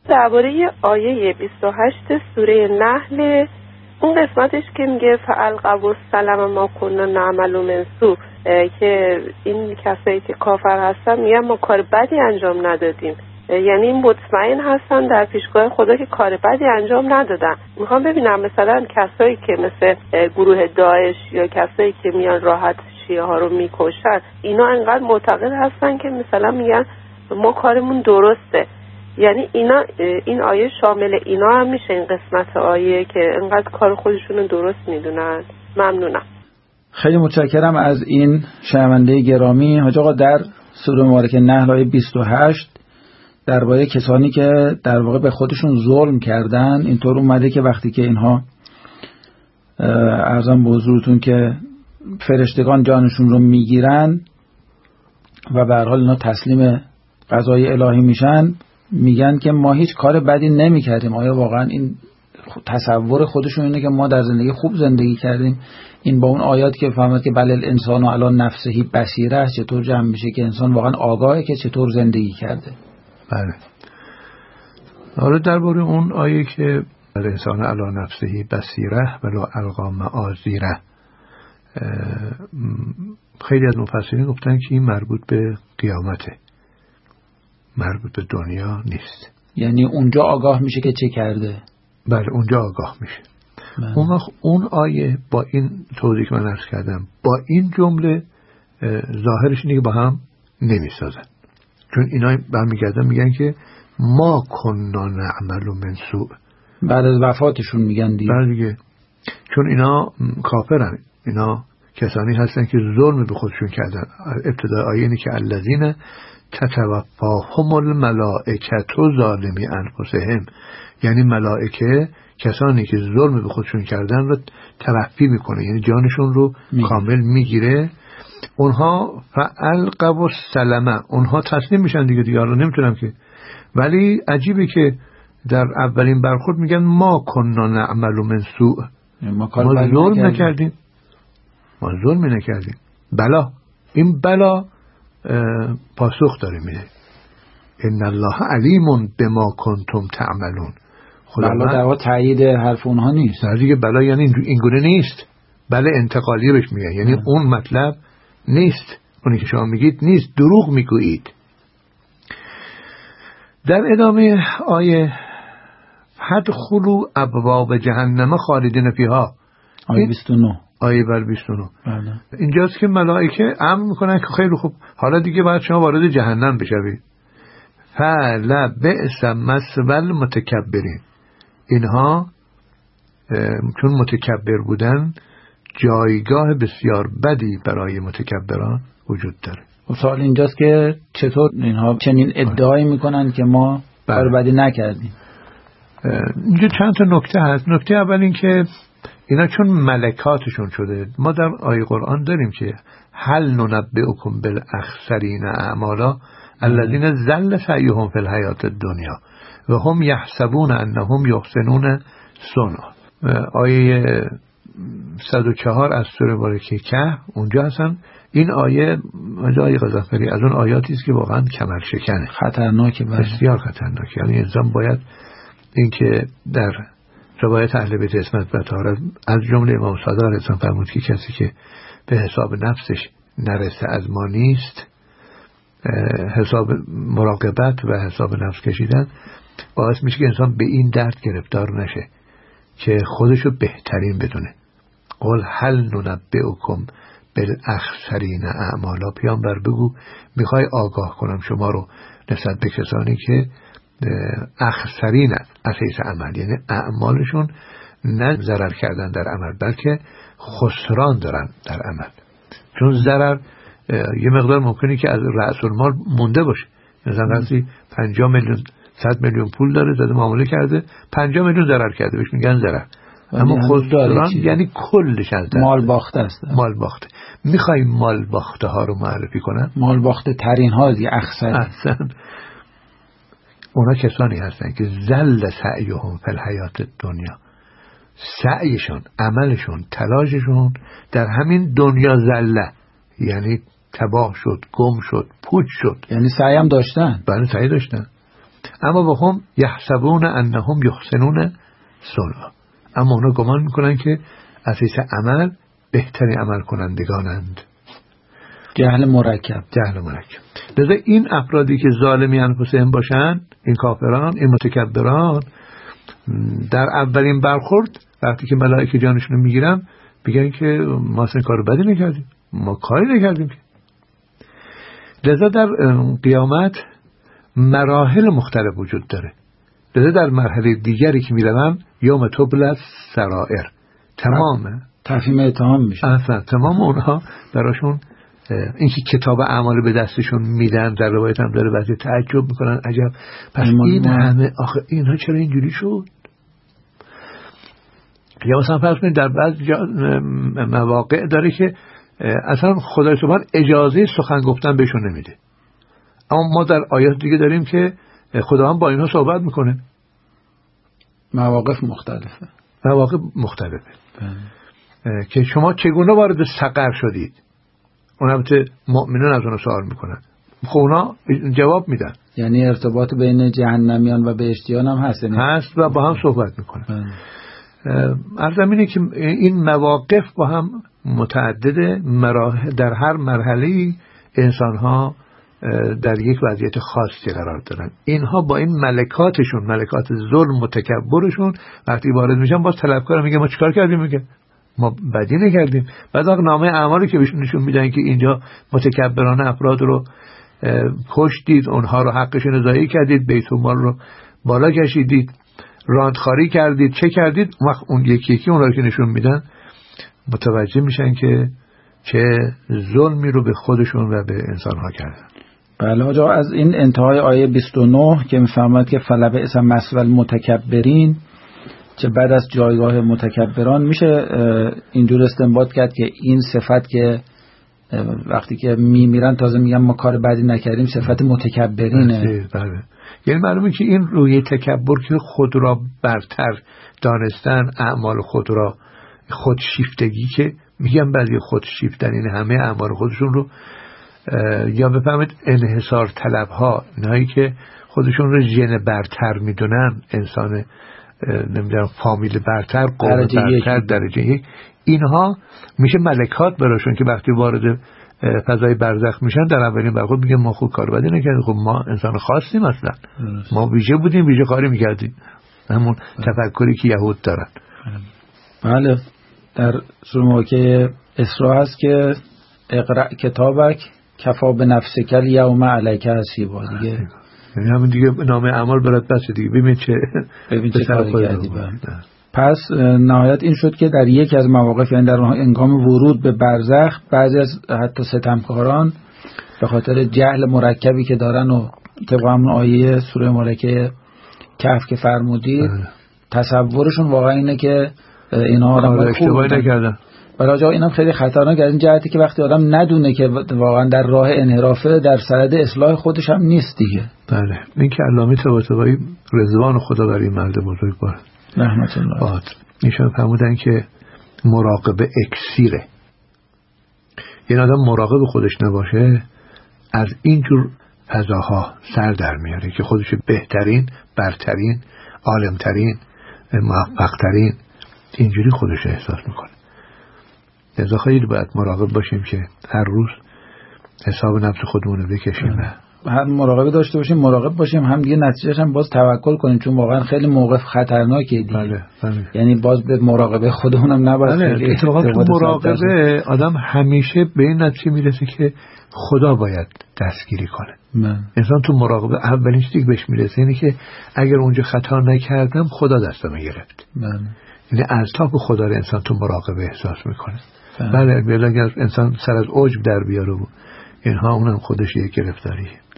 درباره آیه 28 سوره نحل، اون قسمتش که میگه فالقوا السلم ما كنا نعمل من سوء، که این کسایی که کافر هستن میگن ما کار بدی انجام ندادیم، یعنی مطمئن هستن در پیشگاه خدا که کار بدی انجام ندادن. میخوام ببینم مثلا کسایی که مثل گروه داعش یا کسایی که میان راحت شیعه ها رو میکشن، اینا انقدر معتقد هستن که مثلا میگن ما کارمون درسته، یعنی اینا این آیه شامل اینا هم میشه، این قسمت آیه که انقدر کار خودشونو درست میدونن؟ ممنونم. خیلی متشکرم از این شنونده گرامی. حاج آقا در سوره مبارکه نحل آیه 28 درباره کسانی که در واقع به خودشون ظلم کردن اینطور اومده که وقتی که اینها عرضم به حضورتون که فرشتگان جانشون رو میگیرن و به هر حال اینا تسلیم قضای الهی میشن، میگن که ما هیچ کار بدی نمیکردیم. آیا واقعا این تصور خودشون اینه که ما در زندگی خوب زندگی کردیم؟ این با اون آیات که فهمد که بل الانسان علی نفسه بصیره چطور جمع میشه که انسان واقعا آگاهه که چطور زندگی کرده؟ بله. حالا درباره اون آیه که بل الانسان علی نفسه بصیره ولو القی معاذیره، خیلی از مفسرین گفتن که این مربوط به قیامته، مربوط به دنیا نیست. یعنی اونجا آگاه میشه که چه کرده؟ بله اونجا آگاه میشه. اون آیه با این توضیح که من عرض کردم با این جمله ظاهرش اینه که با هم نمیسازن، چون اینا برمیگردن میگن که ما کنا نعمل من سوء، بعد از وفاتشون میگن دیگه. بله دیگه، چون اینا کافرن، اینا کسانی هستن که ظلم به خودشون کردن. ابتدای آیه اینه که الذین تتوفاهم الملائکه ظالمی انفسهم، یعنی ملائکه کسانی که ظلم به خودشون کردن رو توفی میکنه، یعنی جانشون رو کامل میگیره. اونها فالقوا السلم، اونها تسلیم میشن دیگه رو نمیتونم که. ولی عجیبه که در اولین برخورد میگن ما کنا نعمل من سوء، ما ظلم نکردیم، ما ظلم نکردیم. بلا، این بلا پاسخ داره میده ان الله علیم بما کنتم تعملون. بلا در واقع تایید حرف اونها نیست دیگه. بلا یعنی اینگونه نیست، بله انتقالی بهش میگن، یعنی اون مطلب نیست، اونی که شما میگید نیست، دروغ میگویید. در ادامه آیه فادخلوا ابواب جهنم خالدین فیها، آیه 29 آیه بر 29. بله. اینجاست که ملائکه امر میکنن که خیلی خوب، حالا دیگه باید شما وارد جهنم بشوید. فلا بئس مثوى المتکبرین، اینها چون متکبر بودن جایگاه بسیار بدی برای متکبران وجود داره. سوال اینجاست که چطور اینها چنین ادعایی میکنن که ما کار بدی نکردیم. اینجا چند تا نکته هست. نکته اول این که اینا چون ملکاتشون شده، ما در آیه قرآن داریم که هل ننبئکم بالاخسرین اعمالا الذین ضل سعیهم فی الحیات الدنیا و هم یحسبون انهم یحسنون صنعا. آیه 104 از سوره مبارکه کهف اونجا هستن. این آیه غضنفری از اون آیاتی است که واقعا کمر شکنه، خطرناکه، بسیار خطرناکه. یعنی انسان باید این که در روایت اهل بیت عصمت و طهارت از جمله امام صادق علیه السلام فرمود که کسی که به حساب نفسش نرسه از ما نیست، حساب مراقبت و حساب نفس کشیدن باعث میشه که انسان به این درد گرفتار نشه که خودشو بهترین بدونه. قل هل ننبئکم بالاخسرین اعمالا، پیامبر بگو میخوای آگاه کنم شما رو نسبت به کسانی که اخسرین از حیث عمل، یعنی اعمالشون نه ضرر کردن در عمل بلکه خسران دارن در عمل. چون ضرر یه مقدار ممکنه که از رأس المال مونده باشه، مثلا کسی 50 میلیون 100 میلیون پول داره، زده معامله کرده 50 میلیون ضرر کرده، بهش میگن ضرر. اما خسران یعنی کلش از مال باخته است. مال باخته. میخوای مال باخته ها رو معرفی کنن؟ مال باخته ترین ها دیگه احسن. اونا کسانی هستن که ذل سعیهم فی الحیات الدنیا، سعیشون، عملشون، تلاششون در همین دنیا ذله، یعنی تباه شد، گم شد، پوچ شد. یعنی سعی هم داشتن. بله سعی داشتن، اما با هم یحسبون انهم یحسنون صنعا، اما اونا گمان میکنن که از حیث عمل بهترین عمل کنندگانند. جهل مرکب. لذا این افرادی که ظالمی انفسهم باشن، این کافران، این متکبران، در اولین برخورد وقتی که ملائکه جانشون رو میگیرن بگن که ما اصلا کار بدی نکردیم، ما کاری نکردیم. لذا در قیامت مراحل مختلف وجود داره. لذا در مرحله دیگری که میرون یوم تبلی السرائر، تمام تفهیم اتهام میشه. اصلا تمام اونها براشون اینکه کتاب اعمال به دستشون میدن، در روایت هم داره بعضی تعجب میکنن عجب پس این همه آخه اینها چرا اینجوری شد. یا مثلا فرض کنید در بعض مواقع داره که اصلا خدای سبحان اجازه سخن گفتن بهشون نمیده، اما ما در آیات دیگه داریم که خدا هم با اینها صحبت میکنه. مواقف مختلفه که شما چگونه وارد سقر شدید، اون البته مؤمنان از اون سوال میکنن، خب اونا جواب میدن. یعنی ارتباط بین جهنمیان و بهشتیان هم هست و با هم صحبت میکنن. عرضم اینه که این مواقف با هم متعدده، در هر مرحله انسان ها در یک وضعیت خاصی قرار دارن. اینها با این ملکاتشون، ملکات ظلم متکبرشون وقتی وارد میشن باز طلبکار میگه ما چیکار کردیم، میگه ما بدی نکردیم. بعد وقت نامه اعمالی که بهشون نشون میدن که اینجا متکبرانه افراد رو کشتید، اونها رو حقشون ضایع کردید، بیت المال رو بالا کشیدید، راندخاری کردید، چه کردید، وقت اون یکی اونها رو که نشون میدن متوجه میشن که چه ظلمی رو به خودشون و به انسانها کردن. بله آقا، از این انتهای آیه 29 که میفهمد که فلبئس مثوى المتکبرین، که بعد از جایگاه متکبران میشه اینجور استنباط کرد که این صفت که وقتی که میمیرن تازه میگن ما کار بدی نکردیم، صفت متکبرینه. بله. یعنی معلومه که این روی تکبر که خود را برتر دانستن، اعمال خود را خودشیفتگی که میگن بعضی خودشیفتن، این همه اعمال خودشون رو یا بفهمید انحصار طلب ها، اینهایی که خودشون رو ژن برتر میدونن، انسان نمیدونم فامیل برتر، قوم برتر، درجه یک، اینها میشه ملکات براشون که وقتی وارد فضای برزخ میشن در اولین برخورد میگن ما خوب کار بدی نکردیم، خب ما انسان خاصیم، اصلا ما ویژه بودیم، ویژه کاری میکردیم، همون تفکری که یهود دارن. بله. در سوره مبارکه اسراء هست که اقرأ کتابک کفا بنفسک الیوم علیک حسیبا، دیگه یعنی همین دیگه نامه اعمال برات بسه دیگه، ببین چه کاری کردی. پس نهایت این شد که در یک از مواقف، یعنی در هنگام ورود به برزخ، بعضی از حتی ستمکاران به خاطر جهل مرکبی که دارن و طبق همون آیه سوره مبارکه کهف که فرمودید، تصورشون واقعا اینه که اینا آدم اشتباهی نکردن. برای جا اینم خیلی خطرناک از این جهتی که وقتی آدم ندونه که واقعا در راه انحرافه، در سرد اصلاح خودش هم نیست دیگه. بله. این که علامه طباطبایی رضوان خدا بر این مرد بزرگوار رحمت الله باد، ایشون فرمودن که مراقبه اکسیره. این آدم مراقب خودش نباشه از اینجور فضاها سر در میاره که خودش بهترین، برترین، عالمترین، موفقترین اینجوری خودش احساس میکنه. لذا خیلی باید مراقب باشیم که هر روز حساب نفس خودمون رو بکشیم، هر مراقبه داشته باشیم، مراقب باشیم، هم دیگه نتیجهش هم باز توکل کنیم، چون واقعا خیلی موقف خطرناکه دیگه. بله. یعنی باز به مراقبه خودمونم نباید. اتفاقا تو مراقبه آدم همیشه به این نتیجه میرسه که خدا باید دستگیری کنه. انسان تو مراقبه اولین چیزی که بهش میرسه اینه که اگر اونجا خطا نکردم خدا دستم گرفت. یعنی الطاف خدا رو انسان تو مراقبه احساس میکنه. بله. اگر انسان سر از عجب در بیاره و اینها، اونم خودش یک گرفتاریه.